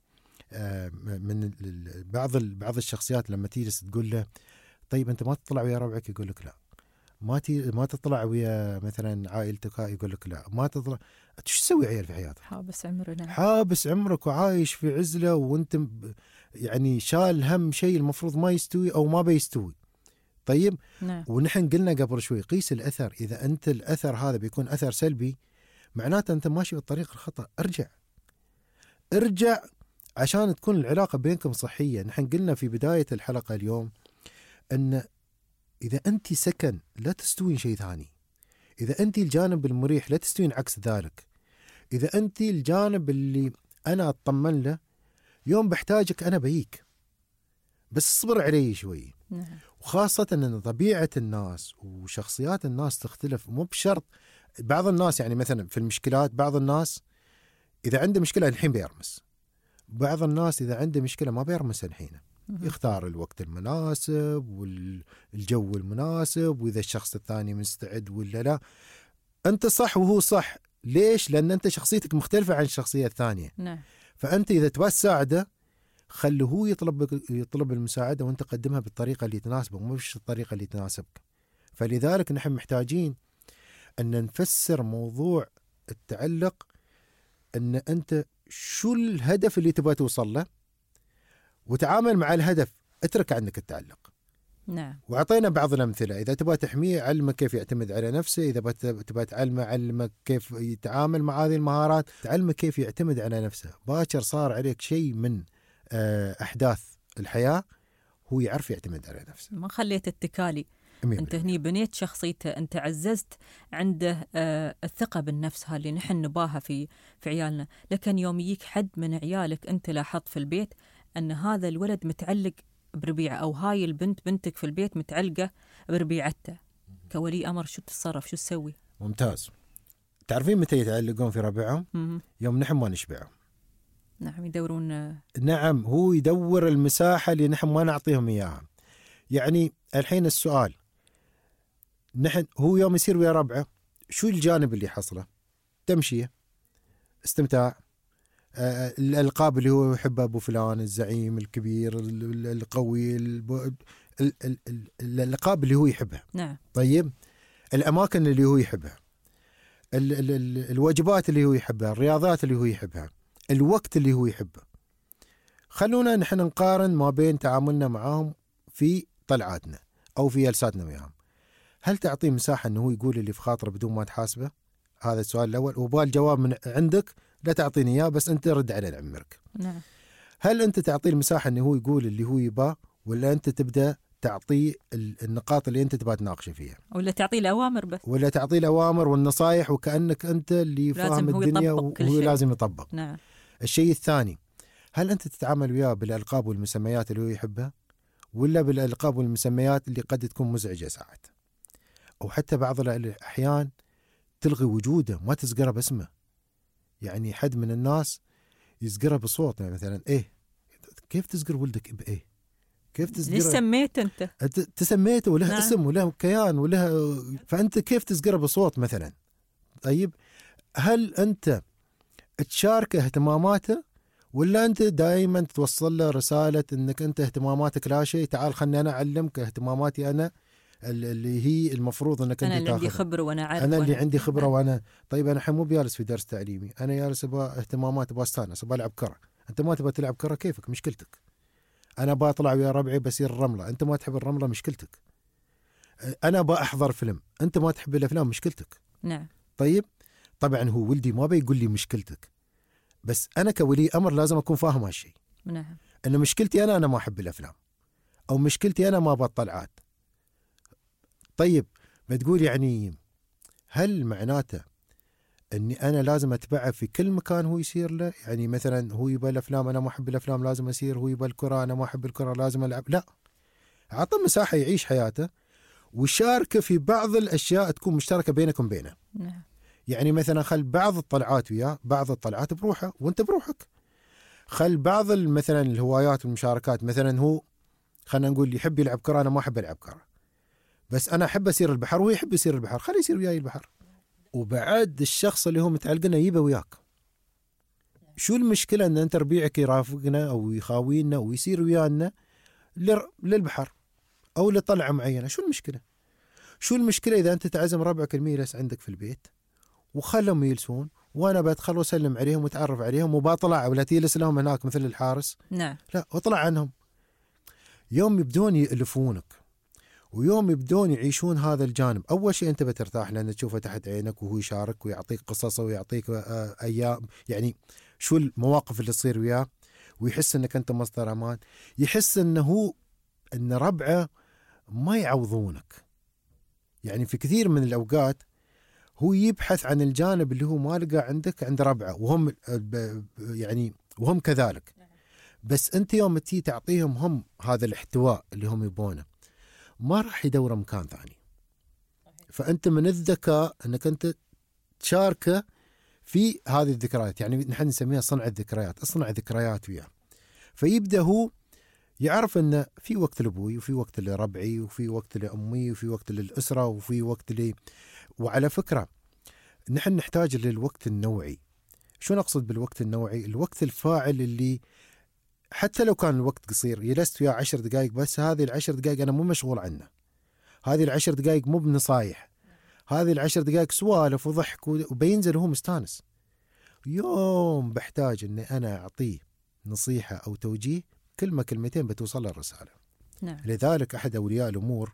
من بعض بعض الشخصيات لما تجلس تقول له طيب أنت ما تطلع ويا ربعك، يقول لك لا. ما تي ما تطلع ويا مثلا عائلتك، يقول لك لا. ما تطلع. شو تسوي عيال في حياتك؟ حابس عمرنا، حابس عمرك وعايش في عزلة، وانت يعني شال هم شيء المفروض ما يستوي او ما بيستوي. طيب. نعم. ونحن قلنا قبل شوي قيس الأثر. إذا أنت الأثر هذا بيكون أثر سلبي، معناته أنت ماشي بالطريق الخطأ. ارجع ارجع عشان تكون العلاقة بينكم صحية. نحن قلنا في بداية الحلقة اليوم أن إذا أنت سكن لا تستوين شيء ثاني، إذا أنت الجانب المريح لا تستوين عكس ذلك، إذا أنت الجانب اللي أنا أطمن له يوم بحتاجك أنا بيك، بس اصبر علي شوي. نعم. وخاصة أن طبيعة الناس وشخصيات الناس تختلف، مو بشرط. بعض الناس يعني مثلا في المشكلات، بعض الناس إذا عنده مشكلة الحين بيرمس، بعض الناس إذا عنده مشكلة ما بيرمس الحين. يختار الوقت المناسب والجو المناسب، وإذا الشخص الثاني مستعد ولا لا. أنت صح وهو صح. ليش؟ لأن أنت شخصيتك مختلفة عن الشخصية الثانية. نعم. فأنت إذا تبغى تساعده خله هو يطلب يطلب المساعدة وأنت قدمها بالطريقة اللي تناسبه ومش الطريقة اللي تناسبك. فلذلك نحن محتاجين أن نفسر موضوع التعلق، أن أنت شو الهدف اللي تبغى توصل له وتعامل مع الهدف، اترك عنك التعلق. نعم. وأعطينا بعض الأمثلة. إذا تبغى تحميه علمك كيف يعتمد على نفسه، إذا تبغى تعلمه علمك كيف يتعامل مع هذه المهارات، تعلمك كيف يعتمد على نفسه. باكر صار عليك شيء من أحداث الحياة هو يعرف يعتمد على نفسه. ما خليت اتكالي. أمين أنت هني بنيت شخصيته، أنت عززت عنده آه الثقة بالنفس اللي نحن نباها في في عيالنا. لكن يوم يجيك حد من عيالك أنت لاحظت في البيت أن هذا الولد متعلق بربيعه، أو هاي البنت بنتك في البيت متعلقة بربيعته، كولي أمر شو تتصرف؟ شو تسوي؟ ممتاز. تعرفين متى يتعلقون في ربيعهم؟ يوم نحن ما نشبعهم. نعم. يدورون. نعم. هو يدور المساحة اللي نحن ما نعطيهم إياها. يعني الحين السؤال، نحن هو يوم يصير ويا ربعه شو الجانب اللي حصله؟ تمشية، استمتاع، آه، الألقاب اللي هو يحبها، أبو فلان، الزعيم الكبير القوي، الألقاب اللي هو يحبها. نعم. طيب، الأماكن اللي هو يحبها، ال ال ال الواجبات اللي هو يحبها، الرياضات اللي هو يحبها، الوقت اللي هو يحبه. خلونا نحن نقارن ما بين تعاملنا معهم في طلعاتنا أو في جلساتنا وياهم. هل تعطيه مساحة أنه هو يقول اللي في خاطره بدون ما تحاسبه؟ هذا السؤال الأول، وبال الجواب من عندك، لا تعطيني إياه بس أنت رد على عمرك. نعم. هل أنت تعطيه المساحة أنه هو يقول اللي هو يباه، ولا أنت تبدأ تعطيه النقاط اللي أنت تبغى تناقشه فيها، ولا تعطيه الأوامر بس، ولا تعطيه الأوامر والنصائح وكأنك أنت اللي فاهم الدنيا وهو لازم يطبق؟ نعم. الشيء الثاني، هل أنت تتعامل وياه بالألقاب والمسميات اللي هو يحبها، ولا بالألقاب والمسميات اللي قد تكون مزعجة ساعات، أو حتى بعض الأحيان تلغي وجوده، ما تذكره باسمه؟ يعني حد من الناس يذكره بصوت، يعني مثلا إيه، كيف تذكر ولدك بإيه؟ كيف تذكره؟ ليش سميت أنت؟ تسميته وله نعم. اسم وله كيان وله، فأنت كيف تذكره بصوت مثلا؟ طيب، هل أنت تشاركه اهتماماته، ولا أنت دائما توصل له رسالة أنك أنت اهتماماتك لا شيء، تعال خلني أنا أعلمك اهتماماتي أنا اللي هي المفروض أنك أنا أنت اللي عندي تاخذ. خبرة وأنا عارف، أنا اللي وأنا عندي خبرة وأنا. طيب، أنا الحين مو بجالس في درس تعليمي، أنا جالس أبغى اهتمامات، أبغى أستانس، أبغى ألعب كرة. أنت ما تبغى تلعب كرة، كيفك، مشكلتك. أنا بطلع ويا ربعي بسير الرملة، أنت ما تحب الرملة، مشكلتك. أنا بأحضر فيلم، أنت ما تحب الأفلام، مشكلتك. نعم. طيب، طبعا هو ولدي ما بيقول لي مشكلتك، بس أنا كولي أمر لازم أكون فاهم هالشيء. نعم. أن مشكلتي أنا أنا ما أحب الأفلام، أو مشكلتي أنا ما بطلعات. طيب، بتقول يعني هل معناته أني أنا لازم أتبعه في كل مكان هو يصير له؟ يعني مثلا هو يبى الأفلام، أنا ما أحب الأفلام لازم أسير، هو يبى الكرة، أنا ما أحب الكرة لازم ألعب. لا، أعطى مساحة يعيش حياته وشاركه في بعض الأشياء تكون مشتركة بينكم بينه. نعم. يعني مثلا خل بعض الطلعات وياه، بعض الطلعات بروحه وانت بروحك. خل بعض مثلا الهوايات والمشاركات، مثلا هو خلينا نقول يحب يلعب كرة، أنا ما أحب ألعب كرة، بس أنا أحب أسير البحر وهو يحب يسير البحر، خليه يسير وياي البحر. وبعد الشخص اللي هو متعلقنا يبه وياك. شو المشكلة أن أنت ربيعك يرافقنا أو يخاوينا ويسير ويانا للبحر أو لطلعة معينة؟ شو المشكلة؟ شو المشكلة إذا أنت تعزم ربعك الميلس عندك في البيت وخلهم يجلسون، وأنا بدخل وسلم عليهم وتعرف عليهم وبطلع، ولا تجلس لهم هناك مثل الحارس؟ نعم. لا، واطلع عنهم. يوم يبدون يألفونك ويوم يبدون يعيشون هذا الجانب، أول شيء أنت بترتاح لأن تشوفه تحت عينك وهو يشارك ويعطيك قصصه ويعطيك أيام، يعني شو المواقف اللي تصير وياه، ويحس أنك أنت مصدر أمان، يحس أنه هو أن ربعه ما يعوضونك. يعني في كثير من الأوقات هو يبحث عن الجانب اللي هو ما لقى عندك عند ربعه، وهم يعني وهم كذلك. بس أنت يوم تي تعطيهم هم هذا الاحتواء اللي هم يبونه، ما راح يدور مكان ثاني. فأنت من الذكاء أنك أنت تشاركه في هذه الذكريات، يعني نحن نسميها صنع الذكريات، اصنع ذكريات وياه. فيبدأ هو يعرف أن في وقت لأبوي وفي وقت لربعي وفي وقت لأمي وفي وقت للأسرة وفي وقت لي. وعلى فكرة نحن نحتاج للوقت النوعي. شو نقصد بالوقت النوعي؟ الوقت الفاعل اللي حتى لو كان الوقت قصير جلست وياه عشر دقائق بس، هذه العشر دقائق أنا مو مشغول عنه، هذه العشر دقائق مو بنصايح، هذه العشر دقائق سوالف وضحك وبينزل وهو مستانس. يوم بحتاج أني أنا أعطيه نصيحة أو توجيه كلمة كلمتين بتوصل الرسالة. نعم. لذلك أحد أولياء الأمور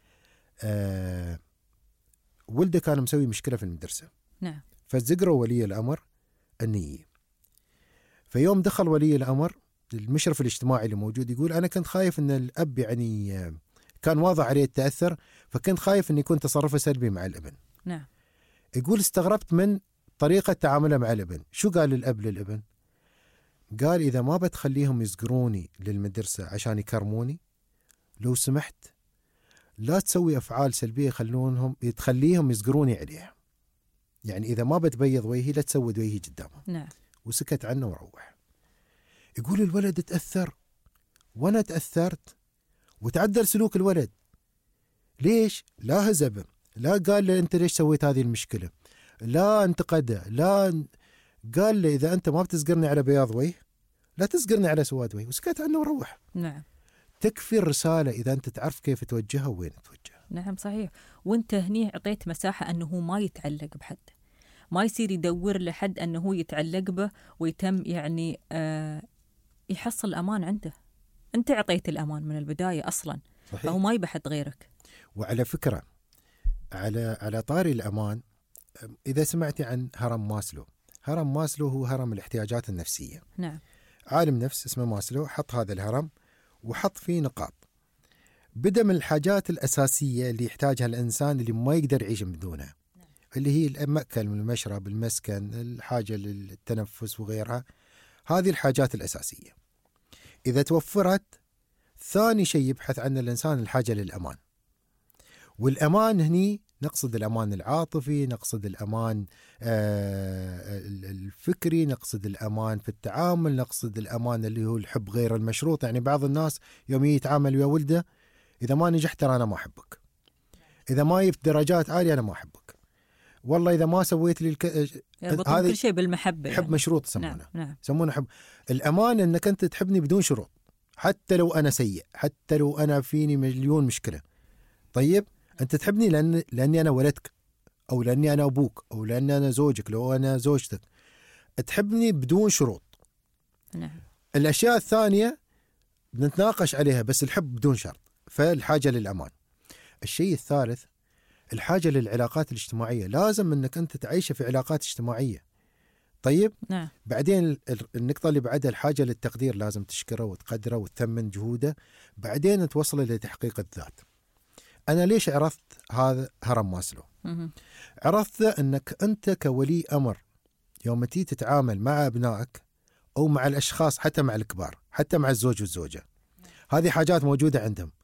آه ولده كان مسوي مشكلة في المدرسة. نعم. فزقروا ولي الأمر النية. فيوم دخل ولي الأمر المشرف الاجتماعي اللي موجود يقول أنا كنت خايف أن الأب يعني كان واضح عليه التأثر، فكنت خايف أن يكون تصرفه سلبي مع الابن. نعم. يقول استغربت من طريقة تعامله مع الابن. شو قال الأب للابن؟ قال إذا ما بتخليهم يزقروني للمدرسة عشان يكرموني، لو سمحت لا تسوي أفعال سلبية يخلونهم تخليهم يزقروني عليها. يعني إذا ما بتبيض وجهي لا تسود وجهي قدامهم. نعم. وسكت عنه وروح. يقول الولد تأثر وأنا تأثرت وتعدل سلوك الولد. ليش؟ لا هزبه، لا قال له أنت ليش سويت هذه المشكلة، لا انتقده، لا قال له إذا أنت ما بتزقرني على بياض وجه لا تزقرني على سواد وجه، وسكت عنه وروح. نعم. تكفي الرسالة إذا أنت تعرف كيف توجهها وين توجهها. نعم صحيح. وانت هني عطيت مساحة أنه ما يتعلق بحد، ما يصير يدور لحد أنه يتعلق به ويتم يعني آه يحصل الأمان عنده. أنت عطيت الأمان من البداية أصلا. صحيح. فهو ما يبحث غيرك. وعلى فكرة على على طاري الأمان، إذا سمعتي عن هرم ماسلو، هرم ماسلو هو هرم الاحتياجات النفسية. نعم. عالم نفس اسمه ماسلو حط هذا الهرم وحط فيه نقاط. بدأ من الحاجات الأساسية اللي يحتاجها الإنسان اللي ما يقدر يعيش بدونها. نعم. اللي هي المأكل المشرب المسكن الحاجة للتنفس وغيرها. هذه الحاجات الأساسية إذا توفرت، ثاني شيء يبحث عنه الإنسان الحاجة للأمان. والأمان هني نقصد الأمان العاطفي، نقصد الأمان الفكري، نقصد الأمان في التعامل، نقصد الأمان اللي هو الحب غير المشروط. يعني بعض الناس يوم يتعامل ويا ولده إذا ما نجحت ترى أنا ما أحبك، إذا ما جبت درجات عالية أنا ما أحبك، والله إذا ما سويت لي الك... هذا كل شيء بالمحبة. حب يعني. مشروط يسمونه. نعم. نعم. يسمونه حب. الأمان أنك أنت تحبني بدون شروط، حتى لو أنا سيء، حتى لو أنا فيني مليون مشكلة. طيب أنت تحبني لأن لأني أنا ولدك، أو لأني أنا أبوك، أو لأني أنا زوجك، لو أنا زوجتك، تحبني بدون شروط. نعم. الأشياء الثانية نتناقش عليها، بس الحب بدون شرط. فالحاجة للأمان. الشيء الثالث الحاجة للعلاقات الاجتماعية، لازم أنك أنت تعيش في علاقات اجتماعية. طيب. نعم. بعدين النقطة اللي بعدها الحاجة للتقدير، لازم تشكره وتقدره وتثمن جهوده. بعدين توصل إلى تحقيق الذات. أنا ليش عرفت هذا هرم ماسلو؟ عرفت أنك أنت كولي أمر يوم تيجي تتعامل مع أبنائك أو مع الأشخاص، حتى مع الكبار، حتى مع الزوج والزوجة، هذه حاجات موجودة عندهم.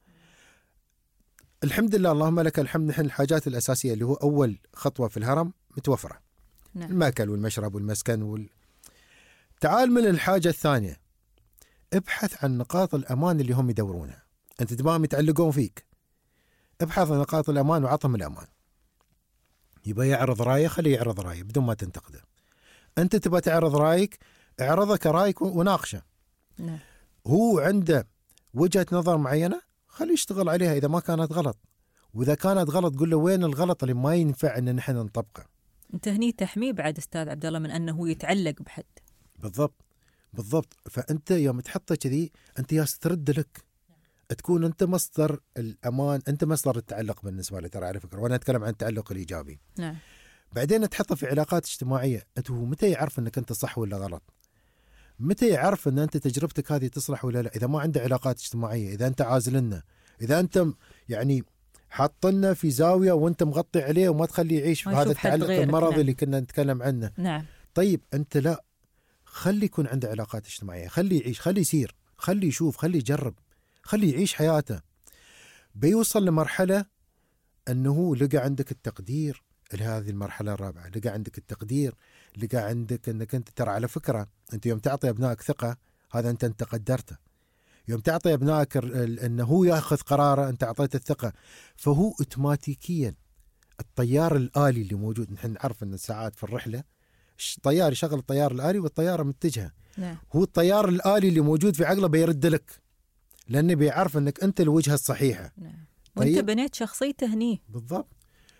الحمد لله اللهم لك الحمد، نحن الحاجات الأساسية اللي هو أول خطوة في الهرم متوفرة. نعم. المأكل والمشرب والمسكن وال... تعال من الحاجة الثانية، ابحث عن نقاط الأمان اللي هم يدورونها. أنت تبغاهم يتعلقون فيك، ابحث عن نقاط الأمان وعطهم الأمان. يبقى يعرض رأيه، خليه يعرض رأيه بدون ما تنتقده. أنت تبغى تعرض رأيك، اعرضه كرأيك وناقشه. نعم. هو عنده وجهة نظر معينة، خليه يشتغل عليها إذا ما كانت غلط، وإذا كانت غلط قل له وين الغلط اللي ما ينفع إن نحن نطبقه. أنت هني تحميه بعد أستاذ عبد الله من أنه يتعلق بحد. بالضبط بالضبط. فأنت يوم تحطه كذي أنت ياس ترد لك، تكون أنت مصدر الأمان، أنت مصدر التعلق بالنسبة له. ترى على فكرة وأنا أتكلم عن التعلق الإيجابي. نعم. بعدين تحطه في علاقات اجتماعية. أنت هو متى يعرف أنك أنت صح ولا غلط؟ متى يعرف أن أنت تجربتك هذه تصلح ولا لا؟ إذا ما عنده علاقات اجتماعية، إذا أنت عازلنا، إذا أنت يعني حاطنا في زاوية وأنت مغطي عليه وما تخليه يعيش في هذا التعلق المرضي. نعم. اللي كنا نتكلم عنه. نعم. طيب أنت لا، خلي يكون عنده علاقات اجتماعية، خلي يعيش، خلي يسير، خلي يشوف، خلي يجرب، خلي يعيش حياته. بيوصل لمرحلة أنه لقى عندك التقدير. لهذه المرحلة الرابعة لقى عندك التقدير، لقى عندك أنك أنت ترى على فكرة أنت يوم تعطي أبنائك ثقة، هذا أنت أنت قدرته. يوم تعطي أبنائك أنه هو يأخذ قراره، أنت أعطيته الثقة، فهو أوتوماتيكيا الطيار الآلي اللي موجود. نحن نعرف أن ساعات في الرحلة الطيار يشغل الطيار الآلي والطيارة متجهة. نعم. هو الطيار الآلي اللي موجود في عقله بيرد لك، لأنه بيعرف أنك أنت الوجهة الصحيحة. نعم. وأنت طيب. بنيت شخصيته هني. بالضبط.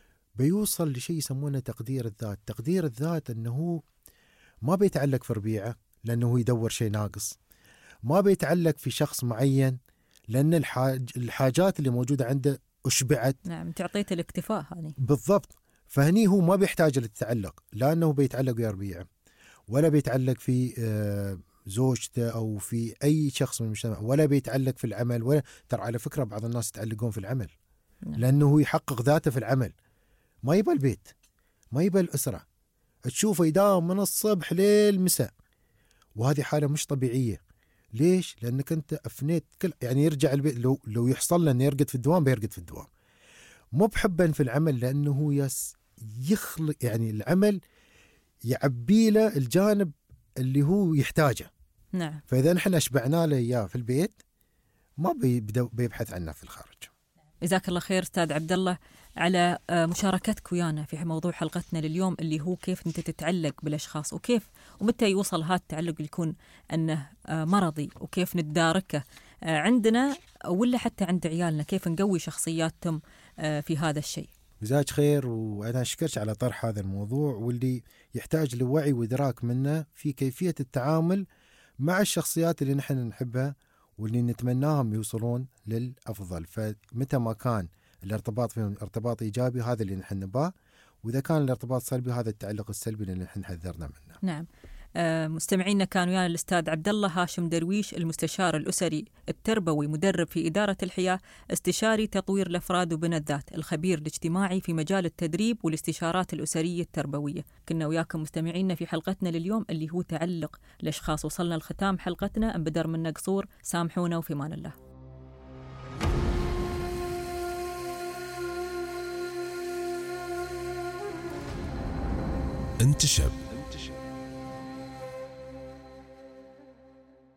بيوصل لشيء يسمونه تقدير الذات. تقدير الذات أنه ما بيتعلق في ربيعه لأنه يدور شيء ناقص، ما بيتعلق في شخص معين لأن الحاج الحاجات اللي موجودة عنده أشبعت. نعم، تعطيته الاكتفاء هذه. بالضبط. فهني هو ما بيحتاج للتعلق، لأنه بيتعلق ويا ربيعه، ولا بيتعلق في زوجته أو في أي شخص من المجتمع، ولا بيتعلق في العمل. ولا ترى على فكرة بعض الناس يتعلقون في العمل. نعم. لأنه يحقق ذاته في العمل، ما يبى البيت، ما يبى الأسرة، تشوفه يداوم من الصبح ليل مساء، وهذه حالة مش طبيعية. ليش؟ لأنك أنت أفنيت كل يعني يرجع البيت لو لو يحصل له إنه يرقد في الدوام بيرقد في الدوام. مو بحبا في العمل، لأنه يس يخلق يعني العمل يعبي له الجانب اللي هو يحتاجه. نعم. فإذا نحن أشبعنا له إياه في البيت ما بيبحث عنه في الخارج. جزاك الله خير أستاذ عبد الله على مشاركتك ويانا في موضوع حلقتنا لليوم، اللي هو كيف أنت تتعلق بالأشخاص، وكيف ومتى يوصل هذا التعلق اللي يكون أنه مرضي، وكيف نتداركه عندنا ولا حتى عند عيالنا، كيف نقوي شخصياتهم في هذا الشيء. جزاك خير، وأنا أشكرك على طرح هذا الموضوع، واللي يحتاج لوعي وإدراك منا في كيفية التعامل مع الشخصيات اللي نحن نحبها واللي نتمناهم يوصلون للأفضل. فمتى ما كان الارتباط فيهم ارتباط إيجابي هذا اللي نحن نباه، وإذا كان الارتباط سلبي هذا التعلق السلبي اللي نحن حذرنا منه. نعم. آه مستمعينا، كان ويانا الأستاذ عبد الله هاشم درويش، المستشار الأسري التربوي، مدرب في إدارة الحياة، استشاري تطوير الأفراد وبناء الذات، الخبير الاجتماعي في مجال التدريب والاستشارات الأسرية التربوية. كنا وياكم مستمعينا في حلقتنا لليوم اللي هو تعلق الأشخاص. وصلنا لختام حلقتنا، أن بدر منا قصور، سامحونا وفي مان الله. انتشب